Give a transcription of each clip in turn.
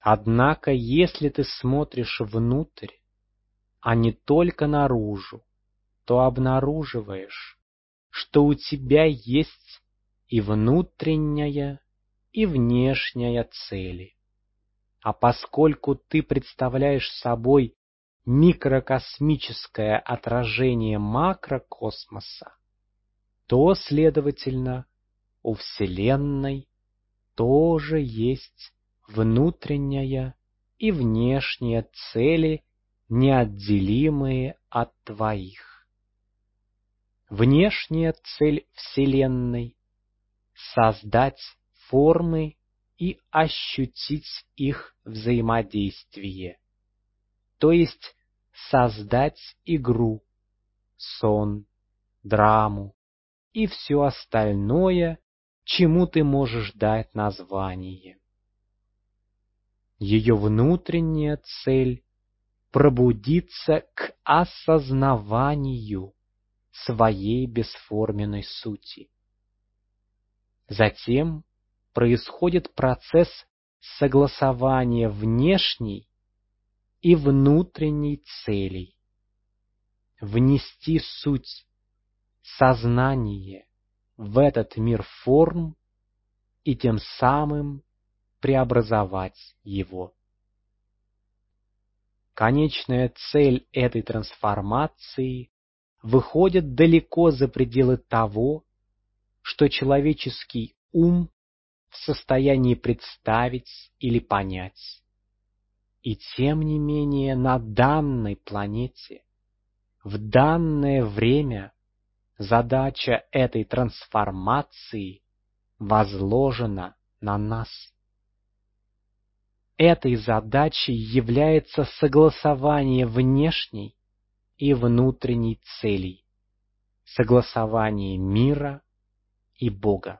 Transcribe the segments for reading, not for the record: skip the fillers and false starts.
Однако, если ты смотришь внутрь, а не только наружу, то обнаруживаешь, что у тебя есть и внутренняя, и внешняя цели. А поскольку ты представляешь собой микрокосмическое отражение макрокосмоса, то, следовательно, у Вселенной тоже есть внутренняя и внешняя цели, неотделимые от твоих. Внешняя цель Вселенной — создать формы и ощутить их взаимодействие, то есть создать игру, сон, драму и все остальное, чему ты можешь дать название. Ее внутренняя цель — пробудиться к осознаванию своей бесформенной сути. Затем происходит процесс согласования внешней и внутренней целей. Внести суть, сознание в этот мир форм и тем самым преобразовать его. Конечная цель этой трансформации выходит далеко за пределы того, что человеческий ум в состоянии представить или понять. И тем не менее на данной планете, в данное время, задача этой трансформации возложена на нас. Этой задачей является согласование внешней и внутренней целей, согласование мира и Бога.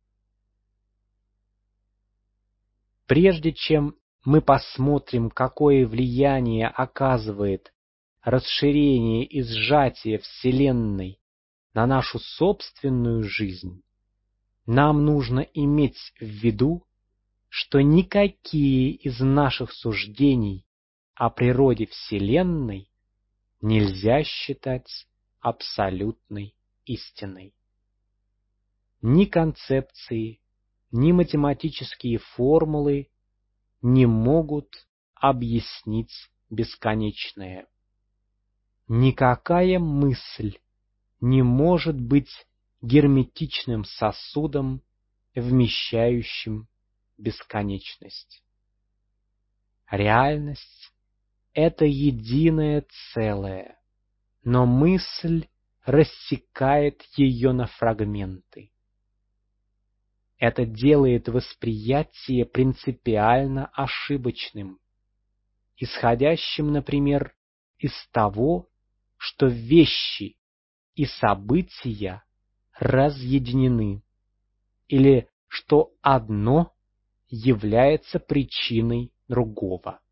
Прежде чем мы посмотрим, какое влияние оказывает расширение и сжатие Вселенной на нашу собственную жизнь, нам нужно иметь в виду, что никакие из наших суждений о природе Вселенной нельзя считать абсолютной истиной. Ни концепции, ни математические формулы не могут объяснить бесконечное. Никакая мысль не может быть герметичным сосудом, вмещающим бесконечность. Реальность — это единое целое, но мысль рассекает ее на фрагменты. Это делает восприятие принципиально ошибочным, исходящим, например, из того, что вещи и события разъединены, или что одно является причиной другого.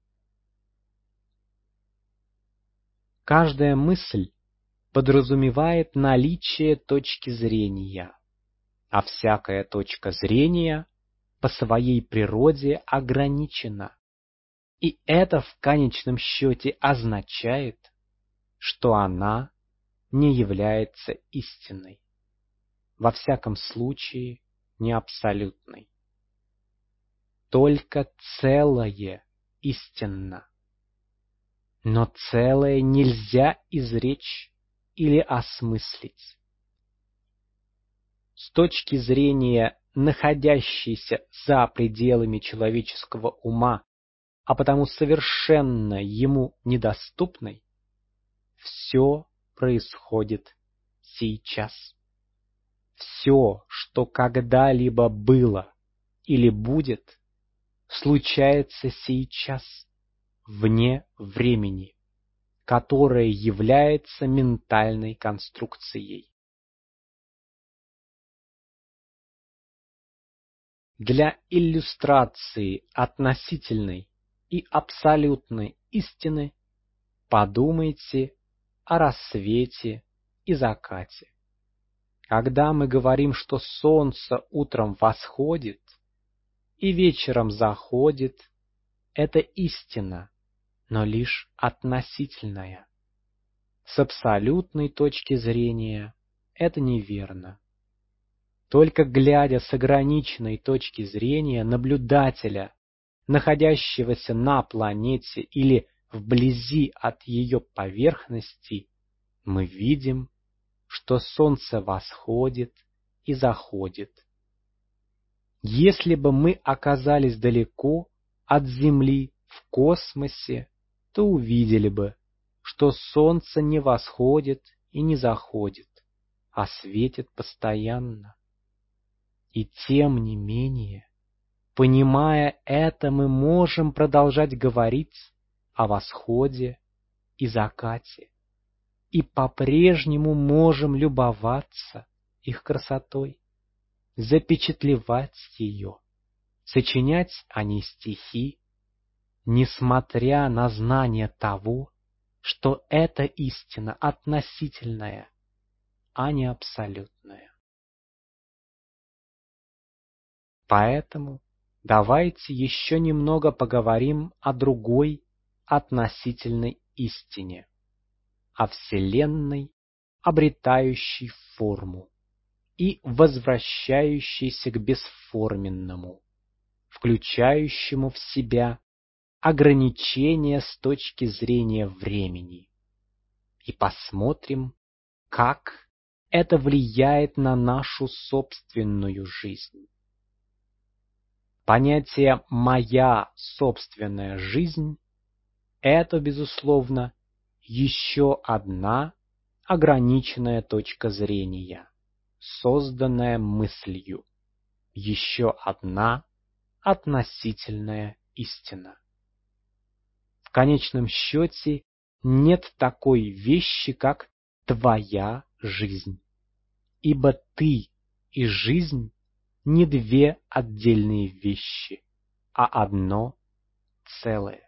Каждая мысль подразумевает наличие точки зрения, а всякая точка зрения по своей природе ограничена, и это в конечном счете означает, что она не является истинной, во всяком случае не абсолютной. Только целое истинно, но целое нельзя изречь или осмыслить. С точки зрения находящейся за пределами человеческого ума, а потому совершенно ему недоступной, все происходит сейчас. Все, что когда-либо было или будет, случается сейчас, вне времени, которое является ментальной конструкцией. Для иллюстрации относительной и абсолютной истины подумайте о рассвете и закате. Когда мы говорим, что солнце утром восходит и вечером заходит, это истина, но лишь относительная. С абсолютной точки зрения это неверно. Только глядя с ограниченной точки зрения наблюдателя, находящегося на планете или вблизи от ее поверхности, мы видим, что Солнце восходит и заходит. Если бы мы оказались далеко от Земли в космосе, то увидели бы, что Солнце не восходит и не заходит, а светит постоянно. И тем не менее, понимая это, мы можем продолжать говорить о восходе и закате, и по-прежнему можем любоваться их красотой, запечатлевать ее, сочинять о ней стихи, несмотря на знание того, что это истина относительная, а не абсолютная. Поэтому давайте еще немного поговорим о другой относительной истине, о Вселенной, обретающей форму и возвращающейся к бесформенному, включающему в себя ограничения с точки зрения времени. И посмотрим, как это влияет на нашу собственную жизнь. Понятие «моя собственная жизнь» — это, безусловно, еще одна ограниченная точка зрения, созданная мыслью, еще одна относительная истина. В конечном счете нет такой вещи, как твоя жизнь, ибо ты и жизнь не две отдельные вещи, а одно целое.